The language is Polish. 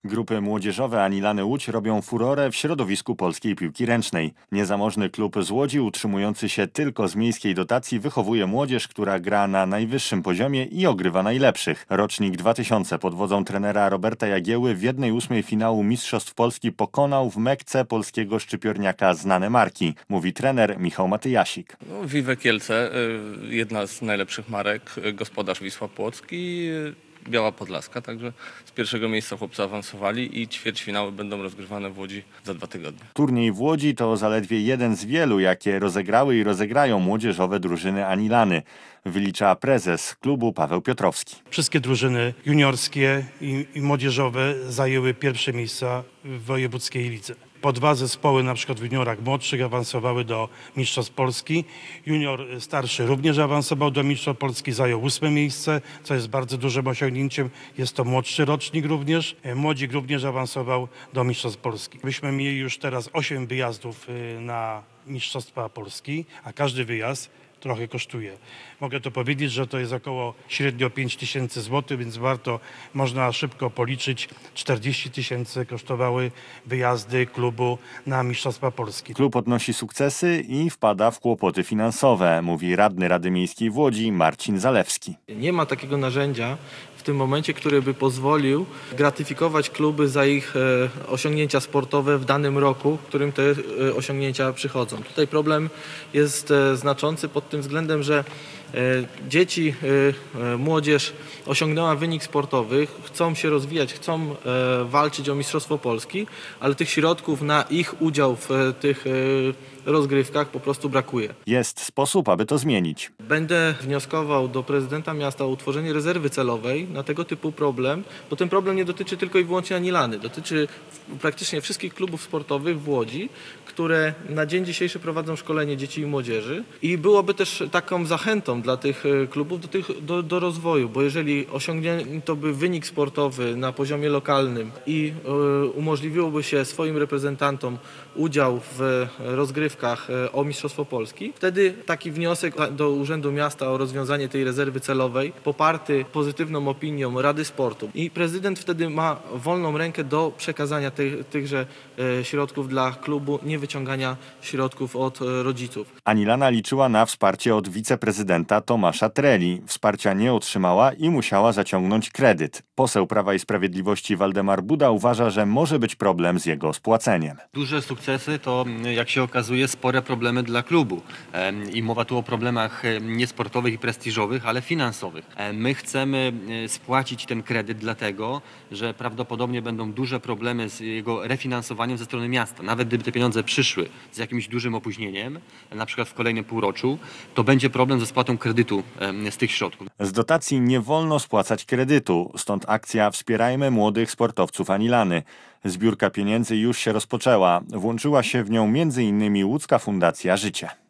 Grupy młodzieżowe Anilany Łódź robią furorę w środowisku polskiej piłki ręcznej. Niezamożny klub z Łodzi, utrzymujący się tylko z miejskiej dotacji, wychowuje młodzież, która gra na najwyższym poziomie i ogrywa najlepszych. Rocznik 2000 pod wodzą trenera Roberta Jagieły w 1/8 finału Mistrzostw Polski pokonał w Mekce polskiego szczypiorniaka znane marki, mówi trener Michał Matyjasik. Vive Kielce, jedna z najlepszych marek, gospodarz Wisła Płock i Biała Podlaska, także z pierwszego miejsca chłopcy awansowali i ćwierćfinały będą rozgrywane w Łodzi za 2 tygodnie. Turniej w Łodzi to zaledwie jeden z wielu, jakie rozegrały i rozegrają młodzieżowe drużyny Anilany, wylicza prezes klubu Paweł Piotrowski. Wszystkie drużyny juniorskie i młodzieżowe zajęły pierwsze miejsca w wojewódzkiej lidze. Po 2 zespoły, na przykład w juniorach młodszych, awansowały do Mistrzostw Polski. Junior starszy również awansował do Mistrzostw Polski, zajął 8 miejsce, co jest bardzo dużym osiągnięciem. Jest to młodszy rocznik również. Młodzik również awansował do Mistrzostw Polski. Myśmy mieli już teraz 8 wyjazdów na Mistrzostwa Polski, a każdy wyjazd trochę kosztuje. Mogę to powiedzieć, że to jest około średnio 5000 zł, więc można szybko policzyć. 40 000 kosztowały wyjazdy klubu na Mistrzostwa Polski. Klub odnosi sukcesy i wpada w kłopoty finansowe, mówi radny Rady Miejskiej w Łodzi Marcin Zalewski. Nie ma takiego narzędzia w tym momencie, który by pozwolił gratyfikować kluby za ich osiągnięcia sportowe w danym roku, w którym te osiągnięcia przychodzą. Tutaj problem jest znaczący pod tym względem, że dzieci, młodzież osiągnęła wynik sportowy, chcą się rozwijać, chcą walczyć o Mistrzostwo Polski, ale tych środków na ich udział w tych rozgrywkach po prostu brakuje. Jest sposób, aby to zmienić. Będę wnioskował do prezydenta miasta o utworzenie rezerwy celowej na tego typu problem, bo ten problem nie dotyczy tylko i wyłącznie Anilany, dotyczy praktycznie wszystkich klubów sportowych w Łodzi, które na dzień dzisiejszy prowadzą szkolenie dzieci i młodzieży i byłoby też taką zachętą dla tych klubów do rozwoju, bo jeżeli osiągnięto by wynik sportowy na poziomie lokalnym i umożliwiłoby się swoim reprezentantom udział w rozgrywkach o Mistrzostwo Polski, wtedy taki wniosek do Urzędu Miasta o rozwiązanie tej rezerwy celowej, poparty pozytywną opinią Rady Sportu i prezydent wtedy ma wolną rękę do przekazania tychże środków dla klubu, nie wyciągania środków od rodziców. Anilana liczyła na wsparcie od wiceprezydenta Tomasza Treli. Wsparcia nie otrzymała i musiała zaciągnąć kredyt. Poseł Prawa i Sprawiedliwości Waldemar Buda uważa, że może być problem z jego spłaceniem. Duże sukcesy to, jak się okazuje, spore problemy dla klubu. I mowa tu o problemach nie sportowych i prestiżowych, ale finansowych. My chcemy spłacić ten kredyt dlatego, że prawdopodobnie będą duże problemy z jego refinansowaniem ze strony miasta. Nawet gdyby te pieniądze przyszły z jakimś dużym opóźnieniem, na przykład w kolejnym półroczu, to będzie problem ze spłatą kredytu z tych środków. Z dotacji nie wolno spłacać kredytu, stąd akcja Wspierajmy młodych sportowców Anilany. Zbiórka pieniędzy już się rozpoczęła. Włączyła się w nią m.in. Łódzka Fundacja Życie.